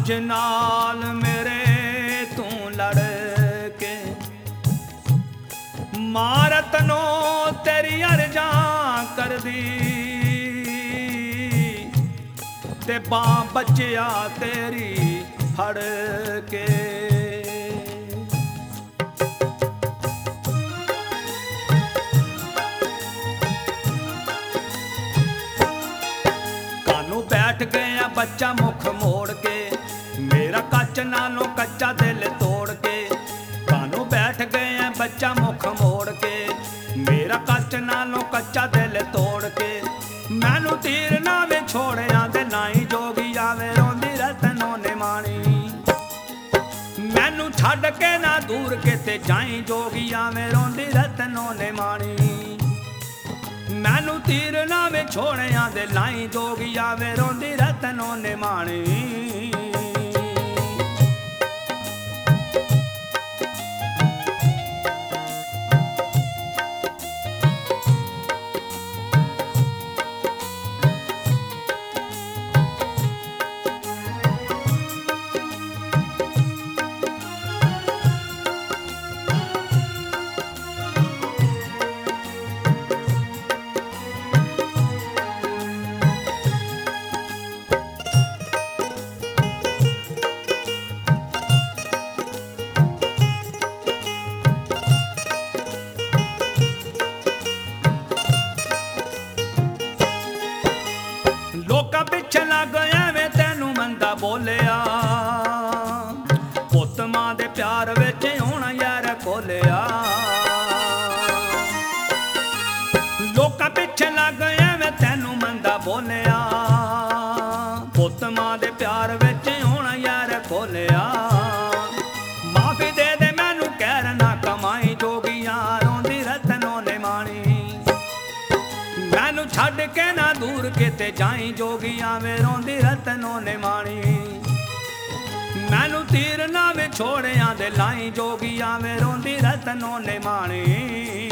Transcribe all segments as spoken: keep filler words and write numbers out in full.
ਅੱਜ ਨਾਲ ਮੇਰੇ ਤੂੰ ਲੜ ਕੇ ਮਾਰਤ ਨੂੰ ਤੇਰੀ ਅਰਜ਼ਾਂ ਕਰਦੀ ਤੇ ਬਾਂ ਬੱਚਿਆ ਤੇਰੀ ਫੜ ਕੇ ਕਾਨੂੰ ਬੈਠ ਗਿਆ ਬੱਚਾ ਮੁਖ ਮੋੜ ਕੇ ਮੇਰਾ ਕੱਚ ਨਾਲੋਂ ਕੱਚਾ ਦਿਲ ਤੋੜ ਕੇ ਕਾਨੂੰ ਬੈਠ ਗਿਆ ਬੱਚਾ ਮੁਖ ਮੋੜ ਕੇ ਮੇਰਾ ਕੱਚ ਨਾਲੋਂ ਕੱਚਾ ਦਿਲ ਤੋੜ ਕੇ ਮੈਨੂੰ ਤੀਰ ਨਾ ਵੇ ਛੋੜਿਆ ਤੇ ਨਾਈ ਜੋਗੀ ਆਵੇ ਰੋਂਦੀ ਰਤਨੋਂ ਨੇ ਮਾਣੀ ਮੈਨੂੰ ਛੱਡ ਕੇ ਨਾ ਦੂਰ ਕਿਤੇ ਜਾਈ ਜੋਗੀ ਆਵੇ ਰੋਂਦੀ ਰਤਨੋਂ ਨੇ ਮਾਣੀ ਮੈਨੂੰ ਤੀਰ ਨਾ ਵੇ ਛੋੜਿਆ ਤੇ ਨਾਈ ਜੋਗੀ ਆਵੇ ਰੋਂਦੀ ਰਤਨੋਂ ਨੇ ਮਾਣੀ ਲੋਕਾਂ ਪਿੱਛੇ ਲੱਗ ਐਵੇਂ ਤੈਨੂੰ ਮੰਦਾ ਬੋਲਿਆ ਪੁੱਤ ਮਾਂ ਦੇ ਪਿਆਰ ਵਿੱਚ ਹੋਣਾ ਯਾਰ ਖੋਲਿਆ ਲੋਕਾਂ ਪਿੱਛੇ ਲੱਗ ਐਵੇਂ ਤੈਨੂੰ ਮੰਦਾ ਬੋਲਿਆ ਪੁੱਤ ਮਾਂ ਦੇ ਪਿਆਰ ਵਿੱਚ ਹੋਣਾ ਯਾਰ ਖੋਲਿਆ ਮਾਫੀ ਦੇ ਦੇ ਮੈਨੂੰ ਕਹਿਰ ਨਾ ਕਮਾਈ ਜੋਗੀਆਂ ਰੋਂਦੀ ਰਤਨੋਂ ਨੇ ਮਾਣੀ ਮੈਨੂੰ ਛੱਡ ਕੇ ਨਾ ਦੂਰ ਕਿਤੇ ਜਾਈ ਜੋਗੀ ਆਵੇ ਰੋਂਦੀ ਰਤਨੋਂ ਨੇ ਮਾਣੀ ਮੈਨੂੰ ਤੀਰ ਨਾ ਵੇ ਛੋੜਿਆ ਦੇ ਲਾਈ ਜੋਗੀ ਆਵੇ ਰੋਂਦੀ ਰਤਨੋਂ ਨੇ ਮਾਣੀ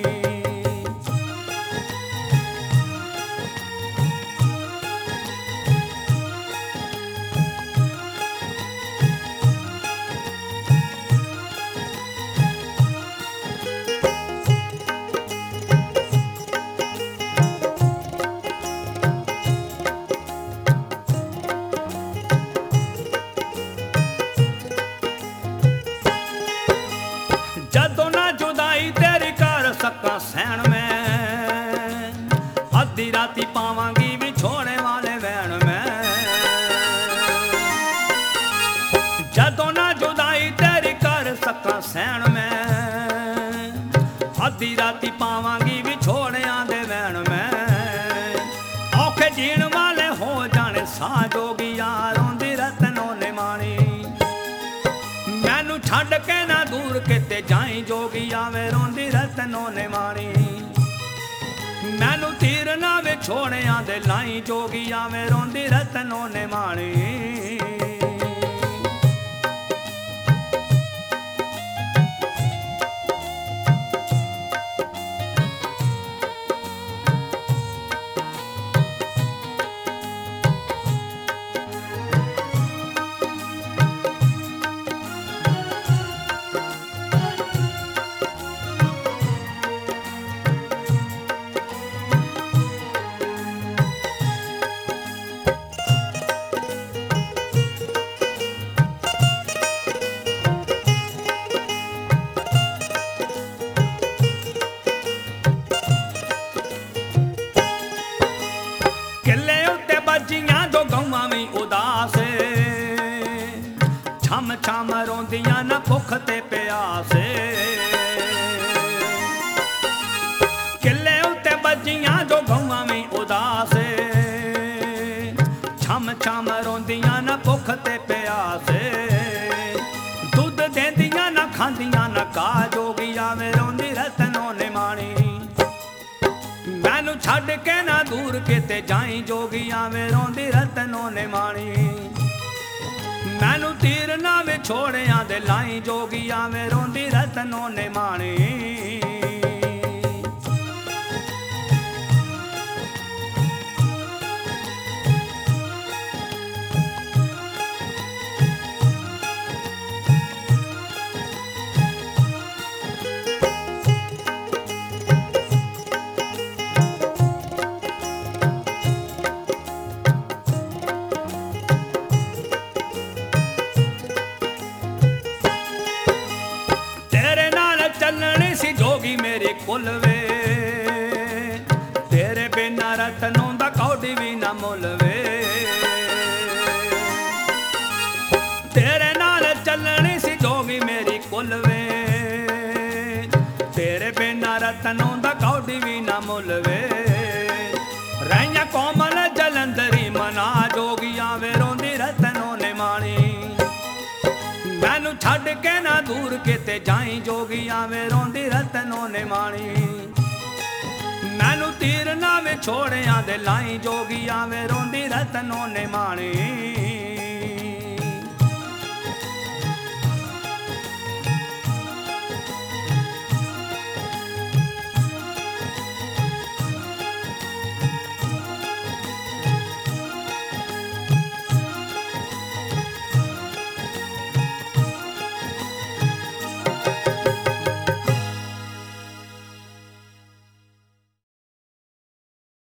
ਜਦੋਂ ਨਾ ਜੁਦਾਈ ਤੇਰੀ ਕਰ ਸਕਾਂ ਸਹਿਣ ਮੈਂ ਅੱਧੀ ਰਾਤੀ ਪਾਵਾਂਗੀ ਵਿਛੋੜੇ ਵਾਲੇ ਵੈਣ ਮੈਂ ਜਦੋਂ ਨਾ ਜੁਦਾਈ ਤੇਰੀ ਕਰ ਸਕਾਂ ਸਹਿਣ ਮੈਂ ਅੱਧੀ ਰਾਤੀ ਪਾਵਾਂਗੀ ਵਿਛੋੜਿਆਂ ਦੇ ਵੈਣ ਮੈਂ ਔਖੇ ਜੀਣ ਵਾਲੇ ਹੋ ਜਾਣੇ ਸਾਹ ਜੋਗੀਆਂ ਰੋਂਦੀ ਰਤਨੋਂ ਨੇ ਮਾਣੀ ਮੈਨੂੰ ਛੱਡ ਕੇ ਨਾ ਦੂਰ ਕਿਤੇ ਜਾਈ ਜੋਗੀ ਆਵੇ ਰੋਂਦੀ ਰਤਨੋਂ ਨੇ ਮਾਣੀ ਮੈਨੂੰ ਤੀਰ ਨਾ ਵੇ ਛੋੜਿਆ ਦੇ ਲਾਈ ਜੋਗੀ ਆਵੇ ਰੋਂਦੀ ਰਤਨੋਂ ਨੇ ਮਾਣੀ ਕਿੱਲੇ ਉੱਤੇ ਬੱਜੀਆਂ ਜੋ ਗਊਆਂ ਵੀ ਉਦਾਸ ਛਮ ਛਮ ਰੋਂਦੀਆਂ ਨਾ ਭੁੱਖ ਤੇ ਪਿਆਸ ਕਿੱਲੇ ਉੱਤੇ ਬੱਜੀਆਂ ਜੋ ਗਊਆਂ ਵੀ ਉਦਾਸ ਛਮ ਛਮ ਰੋਂਦੀਆਂ ਨਾ ਭੁੱਖ ਤੇ ਪਿਆਸ ਦੁੱਧ ਦੇਂਦੀਆਂ ਨਾ ਖਾਂਦੀਆਂ ਨਾ ਕਾ ਜੋਗੀ ਆਵੇ ਰੋਂਦੀ ਰਤਨੋਂ ਨੇ ਮਾਣੀ ਮੈਨੂੰ ਛੱਡ ਕੇ ਨਾ ਦੂਰ ਕਿਤੇ ਜਾਈ ਜੋਗੀ ਆਵੇ ਰੋਂਦੀ ਰਤਨੋਂ ਨੇ ਮਾਣੀ ਮੈਨੂੰ ਤੀਰ ਨਾ ਵੇ ਛੋੜਿਆ ਦੇ ਲਾਈ ਜੋਗੀ ਆਵੇ ਰੋਂਦੀ ਰਤਨੋਂ ਨੇ ਮਾਣੀ ਰਤਨੋਂ ਦਾ ਕੌਡੀ ਵੀ ਨਾ ਮੁੱਲ ਵੇ। ਤੇਰੇ ਨਾਲ ਚੱਲਣੀ ਸੀ ਜੋਗੀ ਮੇਰੀ ਕੁੱਲ ਵੇ, ਤੇਰੇ ਬਿਨਾਂ ਰਤਨੋਂ ਦਾ ਕੌਡੀ ਵੀ ਨਾ ਮੁੱਲ ਵੇ। ਰਹੀਆਂ ਕੋਮਲ ਜਲੰਧਰੀ ਮਨਾ ਜੋਗੀਆਂ ਵੇ ਰੋਂਦੀ ਰਤਨੋਂ ਨੇ ਮਾਣੀ। ਮੈਨੂੰ ਛੱਡ ਕੇ ਨਾ ਦੂਰ ਕਿਤੇ ਜਾਈ ਜੋਗੀਆਂ ਵੇ ਰੋਂਦੀ ਰਤਨੋਂ ਨੇ ਮਾਣੀ। ਮੈਨੂੰ ਤੀਰ ਨਾ ਵੇ ਛੋੜਿਆਂ ਦੇ ਲਾਈ ਜੋਗੀਆਂ ਵੇ ਰੋਂਦੀ ਰਤਨੋਂ ਨੇ ਮਾਣੀ।